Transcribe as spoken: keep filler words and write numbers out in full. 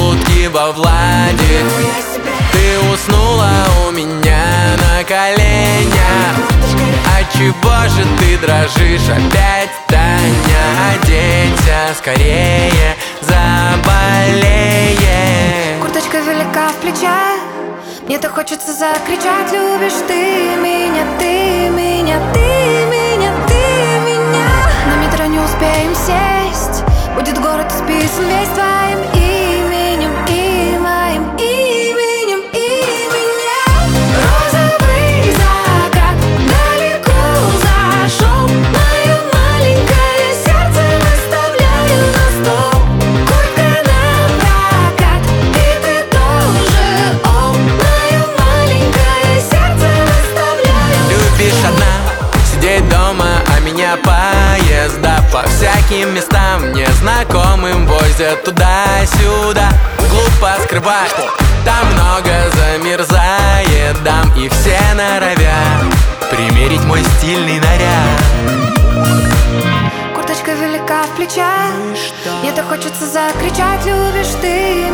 шутки во владе. Ты уснула у меня на коленях. Отчего же ты дрожишь опять, Таня? Оденься скорее, заболеешь. Курточка велика в плечах, мне-то хочется закричать: любишь ты меня, ты меня, ты меня, ты меня. На метро не успеем сесть, будет город исписан весь твоим именем и моим именем и меня. Розовый закат далеко зашел, мое маленькое сердце выставляю на стол. Куртка напрокат, и ты тоже, о, мое маленькое сердце выставляю. Любишь одна сидеть дома, а меня поезда по всяким местам незнакомым возят туда-сюда. Глупо скрывать, там много замерзает дам, и все норовят примерить мой стильный наряд. Курточка велика в плечах, мне-то хочется закричать: любишь ты